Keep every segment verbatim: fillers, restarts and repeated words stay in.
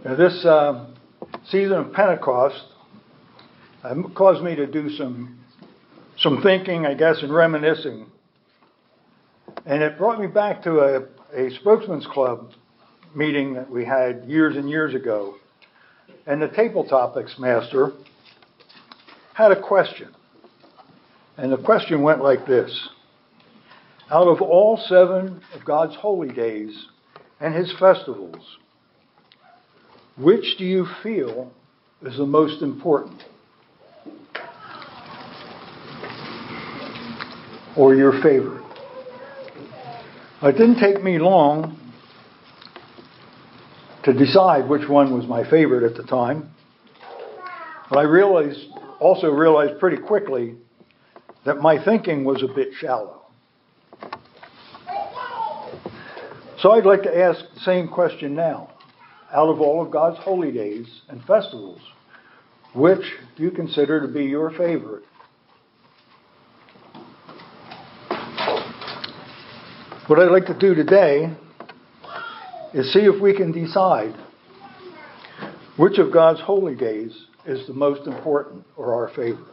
Now, this uh, season of Pentecost uh, caused me to do some some thinking, I guess, and reminiscing. And it brought me back to a, a Spokesman's Club meeting that we had years and years ago. And the table topics master had a question. And the question went like this. Out of all seven of God's holy days and his festivals, which do you feel is the most important? Or your favorite? It didn't take me long to decide which one was my favorite at the time. But I realized, also realized pretty quickly that my thinking was a bit shallow. So I'd like to ask the same question now. Out of all of God's holy days and festivals, which do you consider to be your favorite? What I'd like to do today is see if we can decide which of God's holy days is the most important or our favorite.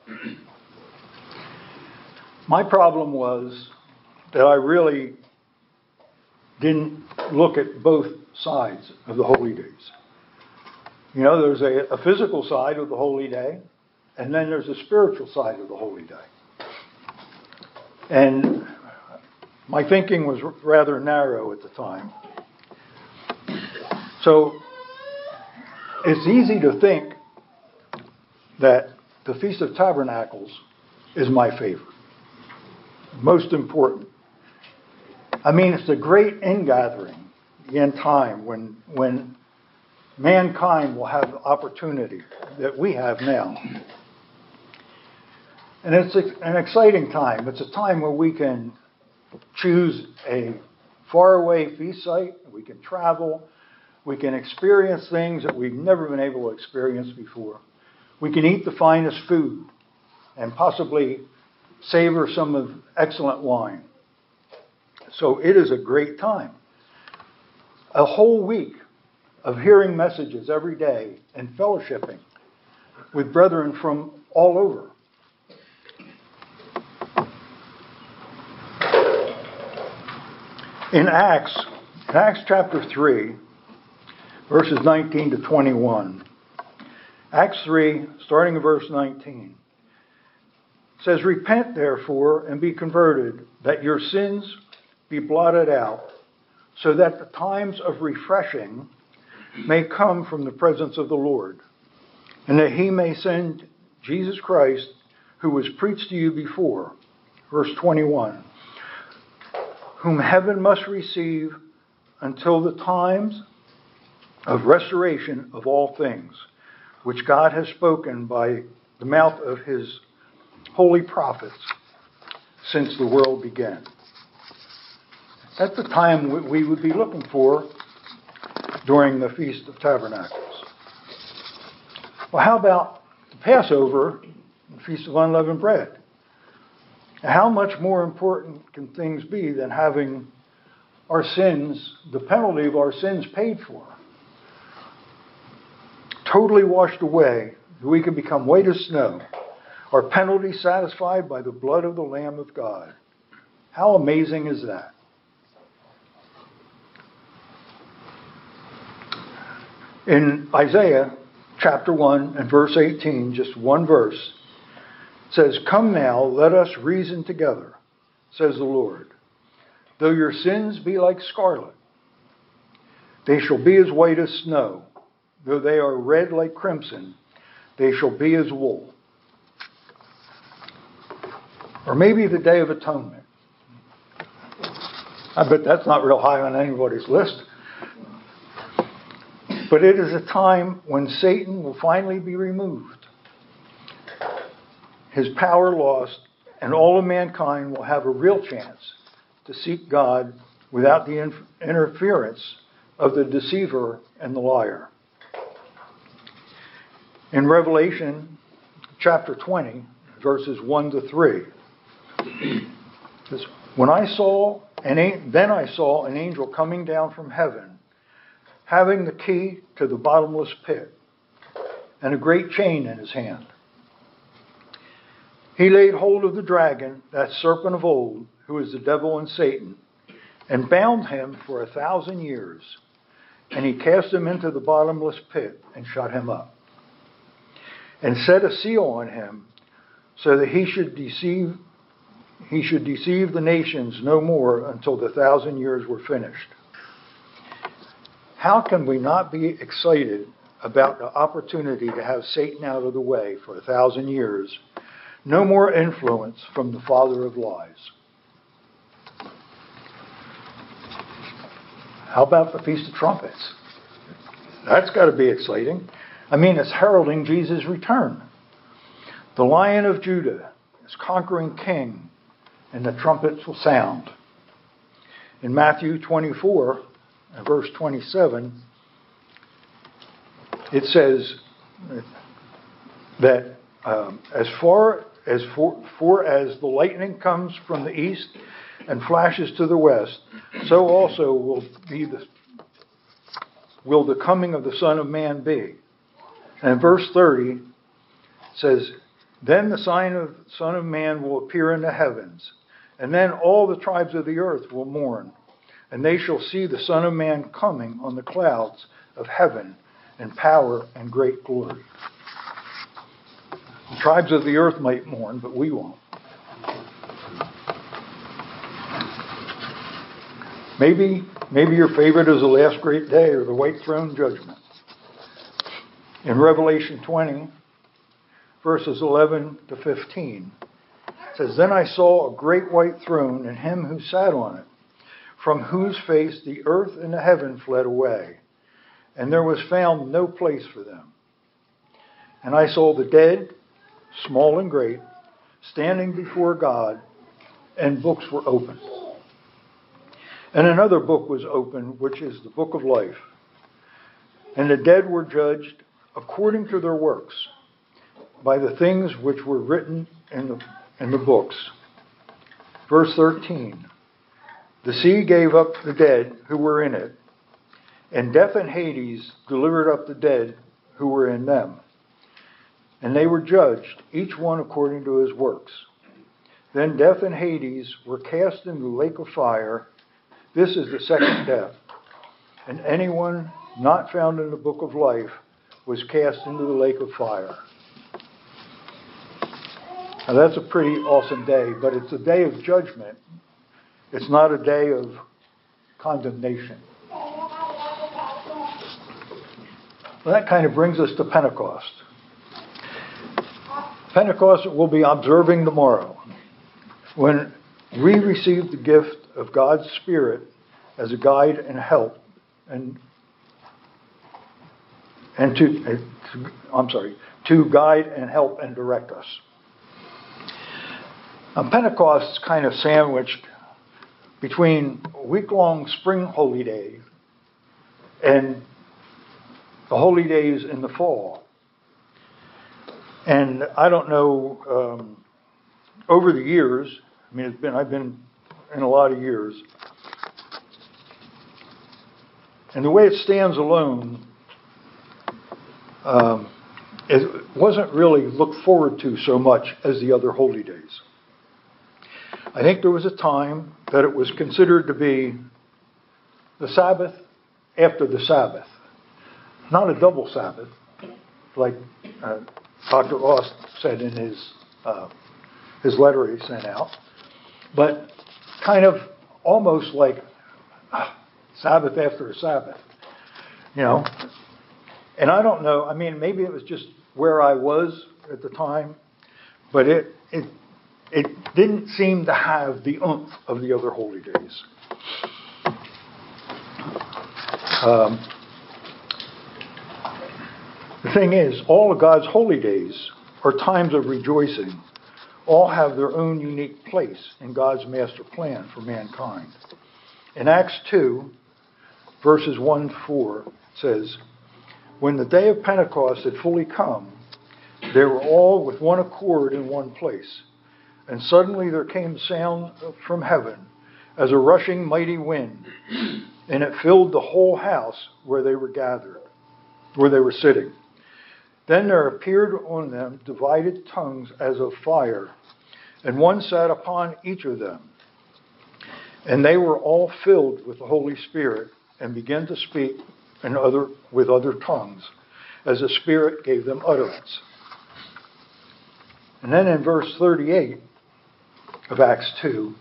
My problem was that I really didn't look at both sides of the holy days. You know, there's a, a physical side of the holy day, and then there's a spiritual side of the holy day. And my thinking was rather narrow at the time. So it's easy to think that the Feast of Tabernacles is my favorite, most important. I mean, it's a great ingathering, the end time, when when mankind will have the opportunity that we have now. And it's an exciting time. It's a time where we can choose a faraway feast site. We can travel. We can experience things that we've never been able to experience before. We can eat the finest food and possibly savor some of excellent wine. So it is a great time. A whole week of hearing messages every day and fellowshipping with brethren from all over. In Acts, in Acts chapter three, verses nineteen to twenty-one. Acts three, starting in verse nineteen. It says, "Repent therefore and be converted, that your sins be blotted out, so that the times of refreshing may come from the presence of the Lord, and that he may send Jesus Christ, who was preached to you before." Verse twenty-one. "Whom heaven must receive until the times of restoration of all things, which God has spoken by the mouth of his holy prophets since the world began." That's the time we would be looking for during the Feast of Tabernacles. Well, how about the Passover, the Feast of Unleavened Bread? How much more important can things be than having our sins, the penalty of our sins paid for, totally washed away, that we can become white as snow, our penalty satisfied by the blood of the Lamb of God? How amazing is that? In Isaiah chapter one and verse eighteen, just one verse, it says, "Come now, let us reason together, says the Lord. Though your sins be like scarlet, they shall be as white as snow. Though they are red like crimson, they shall be as wool." Or maybe the Day of Atonement. I bet that's not real high on anybody's list. But it is a time when Satan will finally be removed, his power lost, and all of mankind will have a real chance to seek God without the in- interference of the deceiver and the liar. In Revelation chapter twenty, verses one to three, it says, "When I saw, an, then I saw an angel coming down from heaven, having the key to the bottomless pit and a great chain in his hand. He laid hold of the dragon, that serpent of old, who is the devil and Satan, and bound him for a thousand years. And he cast him into the bottomless pit and shut him up, and set a seal on him, so that he should deceive he should deceive the nations no more until the thousand years were finished. How can we not be excited about the opportunity to have Satan out of the way for a thousand years? No more influence from the father of lies. How about the Feast of Trumpets? That's got to be exciting. I mean, it's heralding Jesus' return. The Lion of Judah is conquering king, and the trumpets will sound. In Matthew twenty-four, verse twenty-seven, it says that um, as far as for, for as the lightning comes from the east and flashes to the west, so also will be the will the coming of the Son of Man be. And in verse thirty, it says, then the sign of the Son of Man will appear in the heavens, and then all the tribes of the earth will mourn, and they shall see the Son of Man coming on the clouds of heaven in power and great glory. The tribes of the earth might mourn, but we won't. Maybe, maybe your favorite is the last great day or the white throne judgment. In Revelation twenty, verses eleven to fifteen, it says, then I saw a great white throne and him who sat on it, from whose face the earth and the heaven fled away, and there was found no place for them. And I saw the dead, small and great, standing before God, and books were opened. And another book was opened, which is the book of life. And the dead were judged according to their works, by the things which were written in the, in the books. Verse thirteen, the sea gave up the dead who were in it, and death and Hades delivered up the dead who were in them. And they were judged, each one according to his works. Then death and Hades were cast into the lake of fire. This is the second death. And anyone not found in the book of life was cast into the lake of fire. Now that's a pretty awesome day, but it's a day of judgment. It's not a day of condemnation. Well, that kind of brings us to Pentecost. Pentecost we'll be observing tomorrow, when we receive the gift of God's Spirit as a guide and help, and and to, uh, to I'm sorry, to guide and help and direct us. Now, Pentecost is kind of sandwiched between a week-long spring holy day and the holy days in the fall. And I don't know, um, over the years, I mean, it's been I've been in a lot of years, and the way it stands alone, um, it wasn't really looked forward to so much as the other holy days. I think there was a time that it was considered to be the Sabbath after the Sabbath, not a double Sabbath, like uh, Doctor Ross said in his uh, his letter he sent out, but kind of almost like uh, Sabbath after a Sabbath, you know. And I don't know. I mean, maybe it was just where I was at the time, but it it it didn't seem to have the oomph of the other holy days. Um, the thing is, all of God's holy days are times of rejoicing. All have their own unique place in God's master plan for mankind. In Acts two, verses one to four, it says, when the day of Pentecost had fully come, they were all with one accord in one place. And suddenly there came sound from heaven as a rushing mighty wind. and it filled the whole house where they were gathered, where they were sitting. Then there appeared on them divided tongues as of fire, and one sat upon each of them. And they were all filled with the Holy Spirit, and began to speak in other with other tongues, as the Spirit gave them utterance. And then in verse thirty-eight of Acts two,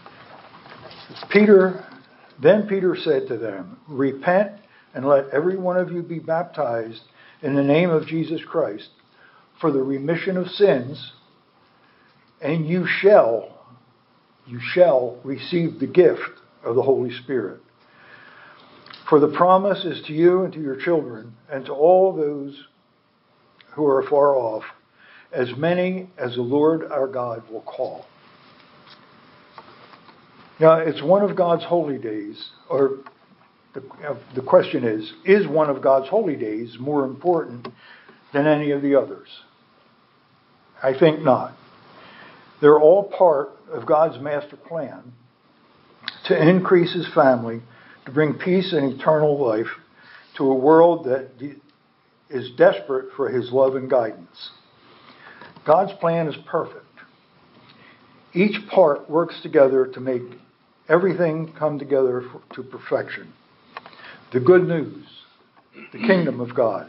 Peter, then Peter said to them, "Repent and let every one of you be baptized in the name of Jesus Christ for the remission of sins, and you shall, you shall receive the gift of the Holy Spirit. For the promise is to you and to your children and to all those who are far off, as many as the Lord our God will call." Now, it's one of God's holy days, or the, uh, the question is, is one of God's holy days more important than any of the others? I think not. They're all part of God's master plan to increase His family, to bring peace and eternal life to a world that de- is desperate for His love and guidance. God's plan is perfect. Each part works together to make everything come together for, to perfection. The good news, the kingdom of God.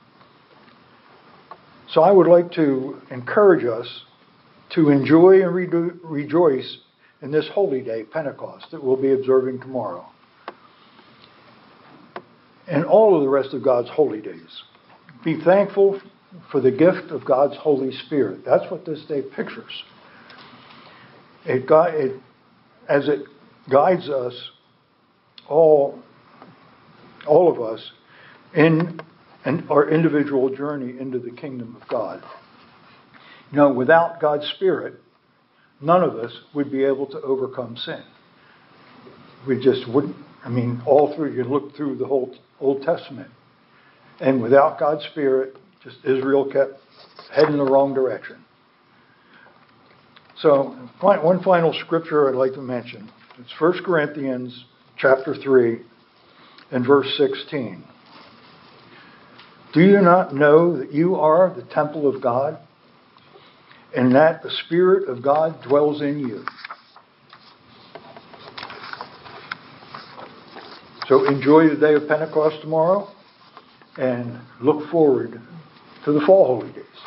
So I would like to encourage us to enjoy and re- rejoice in this holy day, Pentecost, that we'll be observing tomorrow, and all of the rest of God's holy days. Be thankful for the gift of God's Holy Spirit. That's what this day pictures. It, gu- it as it guides us, all, all of us, in an, our individual journey into the kingdom of God. You know, without God's Spirit, none of us would be able to overcome sin. We just wouldn't. I mean, all through, you look through the whole Old Testament, and without God's Spirit, just Israel kept heading the wrong direction. So, one final scripture I'd like to mention. It's First Corinthians chapter three and verse sixteen. Do you not know that you are the temple of God, and that the Spirit of God dwells in you? So enjoy the day of Pentecost tomorrow, and look forward to the fall holy days.